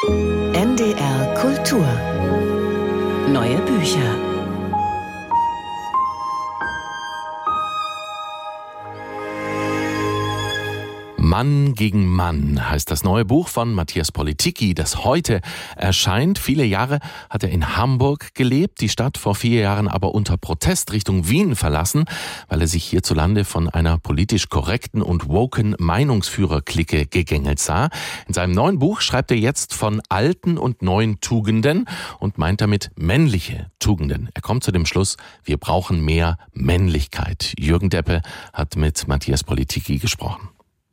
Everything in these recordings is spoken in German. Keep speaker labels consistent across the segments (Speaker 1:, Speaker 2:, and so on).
Speaker 1: NDR Kultur. Neue Bücher.
Speaker 2: Mann gegen Mann heißt das neue Buch von Matthias Politicki, das heute erscheint. Viele Jahre hat er in Hamburg gelebt, die Stadt vor 4 Jahren aber unter Protest Richtung Wien verlassen, weil er sich hierzulande von einer politisch korrekten und woken Meinungsführer-Clique gegängelt sah. In seinem neuen Buch schreibt er jetzt von alten und neuen Tugenden und meint damit männliche Tugenden. Er kommt zu dem Schluss, wir brauchen mehr Männlichkeit. Jürgen Deppe hat mit Matthias Politicki gesprochen.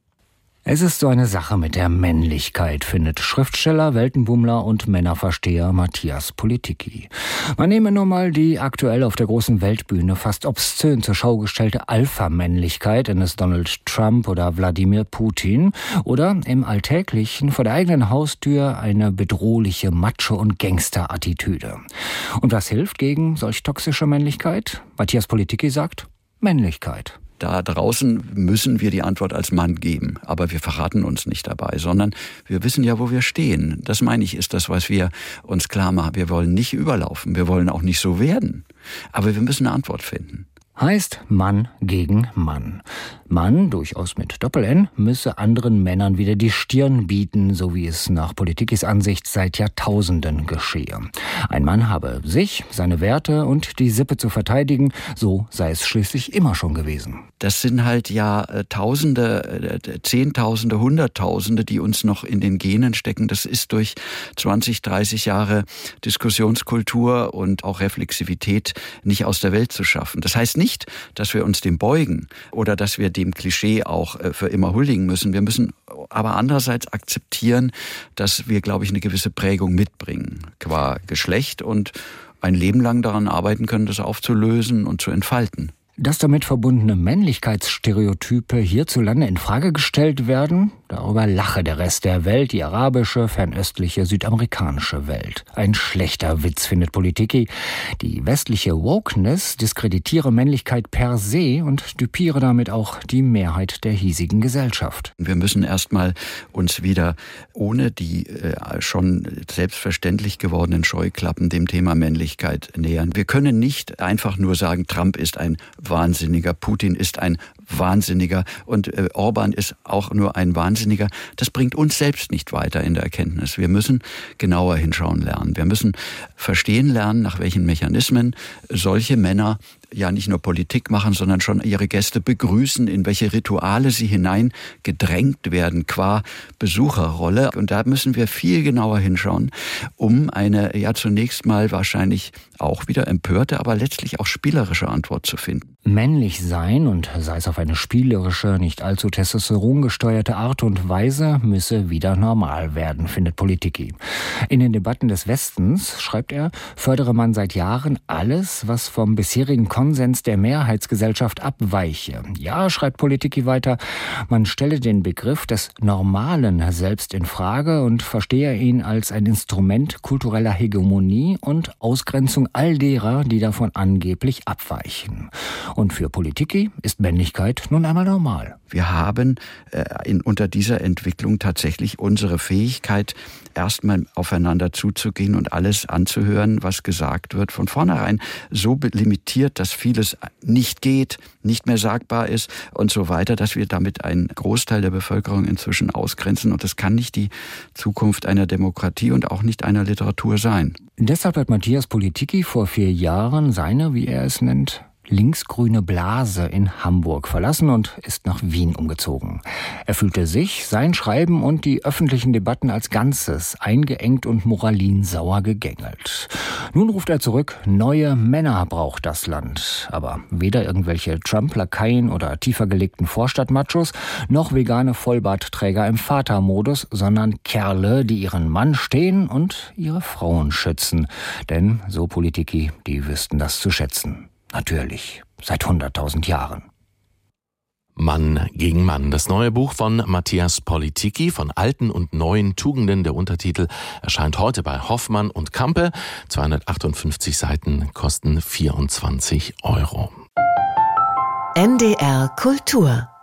Speaker 3: Es ist so eine Sache mit der Männlichkeit, findet Schriftsteller, Weltenbummler und Männerversteher Matthias Politicki. Man nehme nur mal die aktuell auf der großen Weltbühne fast obszön zur Schau gestellte Alpha-Männlichkeit eines Donald Trump oder Wladimir Putin oder im Alltäglichen vor der eigenen Haustür eine bedrohliche Macho- und Gangster-Attitüde. Und was hilft gegen solch toxische Männlichkeit? Matthias Politicki sagt, Männlichkeit.
Speaker 4: Da draußen müssen wir die Antwort als Mann geben, aber wir verraten uns nicht dabei, sondern wir wissen ja, wo wir stehen. Das meine ich, ist das, was wir uns klar machen. Wir wollen nicht überlaufen, wir wollen auch nicht so werden, aber wir müssen eine Antwort finden.
Speaker 3: Heißt Mann gegen Mann. Mann, durchaus mit Doppel-N, müsse anderen Männern wieder die Stirn bieten, so wie es nach Politickis Ansicht seit Jahrtausenden geschehe. Ein Mann habe sich, seine Werte und die Sippe zu verteidigen, so sei es schließlich immer schon gewesen.
Speaker 4: Das sind halt ja Tausende, Zehntausende, Hunderttausende, die uns noch in den Genen stecken. Das ist durch 20, 30 Jahre Diskussionskultur und auch Reflexivität nicht aus der Welt zu schaffen. Das heißt nicht, dass wir uns dem beugen oder dass wir dem Klischee auch für immer huldigen müssen. Wir müssen aber andererseits akzeptieren, dass wir, glaube ich, eine gewisse Prägung mitbringen, qua Geschlecht und ein Leben lang daran arbeiten können, das aufzulösen und zu entfalten.
Speaker 3: Dass damit verbundene Männlichkeitsstereotype hierzulande in Frage gestellt werden, darüber lache der Rest der Welt, die arabische, fernöstliche, südamerikanische Welt. Ein schlechter Witz, findet Politicki. Die westliche Wokeness diskreditiere Männlichkeit per se und düpiere damit auch die Mehrheit der hiesigen Gesellschaft.
Speaker 4: Wir müssen erstmal uns wieder ohne die schon selbstverständlich gewordenen Scheuklappen dem Thema Männlichkeit nähern. Wir können nicht einfach nur sagen, Trump ist ein Wahnsinniger, Putin ist ein Wahnsinniger und Orban ist auch nur ein Wahnsinniger. Das bringt uns selbst nicht weiter in der Erkenntnis. Wir müssen genauer hinschauen lernen. Wir müssen verstehen lernen, nach welchen Mechanismen solche Männer ja nicht nur Politik machen, sondern schon ihre Gäste begrüßen, in welche Rituale sie hineingedrängt werden, qua Besucherrolle. Und da müssen wir viel genauer hinschauen, um eine ja zunächst mal wahrscheinlich auch wieder empörte, aber letztlich auch spielerische Antwort zu finden.
Speaker 3: Männlich sein, und sei es auf eine spielerische, nicht allzu testosterongesteuerte Art und Weise, müsse wieder normal werden, findet Politicki. In den Debatten des Westens, schreibt er, fördere man seit Jahren alles, was vom bisherigen Konsens der Mehrheitsgesellschaft abweiche. Ja, schreibt Politicki weiter, man stelle den Begriff des Normalen selbst in Frage und verstehe ihn als ein Instrument kultureller Hegemonie und Ausgrenzung all derer, die davon angeblich abweichen. Und für Politicki ist Männlichkeit nun einmal normal.
Speaker 4: Wir haben unter dieser Entwicklung tatsächlich unsere Fähigkeit, erstmal aufeinander zuzugehen und alles anzuhören, was gesagt wird, von vornherein so limitiert, dass vieles nicht geht, nicht mehr sagbar ist und so weiter, dass wir damit einen Großteil der Bevölkerung inzwischen ausgrenzen. Und das kann nicht die Zukunft einer Demokratie und auch nicht einer Literatur sein.
Speaker 3: Deshalb hat Matthias Politicki vor 4 Jahren seine, wie er es nennt, linksgrüne Blase in Hamburg verlassen und ist nach Wien umgezogen. Er fühlte sich, sein Schreiben und die öffentlichen Debatten als Ganzes eingeengt und moralinsauer gegängelt. Nun ruft er zurück, neue Männer braucht das Land. Aber weder irgendwelche Trump-Lakaien oder tiefer gelegten Vorstadtmachos, noch vegane Vollbartträger im Vatermodus, sondern Kerle, die ihren Mann stehen und ihre Frauen schützen. Denn, so Politicki, die wüssten das zu schätzen. Natürlich, seit 100.000 Jahren.
Speaker 2: Mann gegen Mann. Das neue Buch von Matthias Politicki, von alten und neuen Tugenden. Der Untertitel erscheint heute bei Hoffmann und Campe. 258 Seiten kosten 24 €.
Speaker 1: NDR Kultur